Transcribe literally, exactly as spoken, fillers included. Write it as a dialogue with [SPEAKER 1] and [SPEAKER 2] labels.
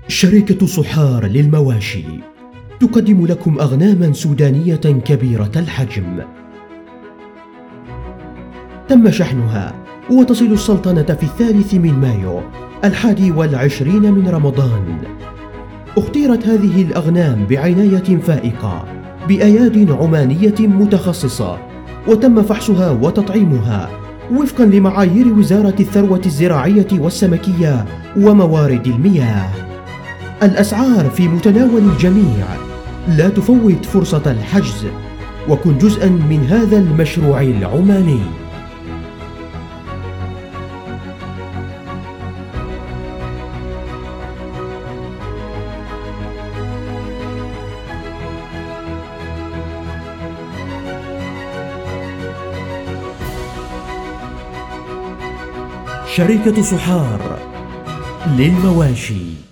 [SPEAKER 1] شركة صحار للمواشي تقدم لكم أغناماً سودانية كبيرة الحجم. تم شحنها وتصل السلطنة في الثالث من مايو الحادي والعشرين من رمضان. اختيرت هذه الأغنام بعناية فائقة بأياد عمانية متخصصة، وتم فحصها وتطعيمها وفقاً لمعايير وزارة الثروة الزراعية والسمكية وموارد المياه. الأسعار في متناول الجميع، لا تفوت فرصة الحجز وكن جزءاً من هذا المشروع العماني. شركة صحار للمواشي.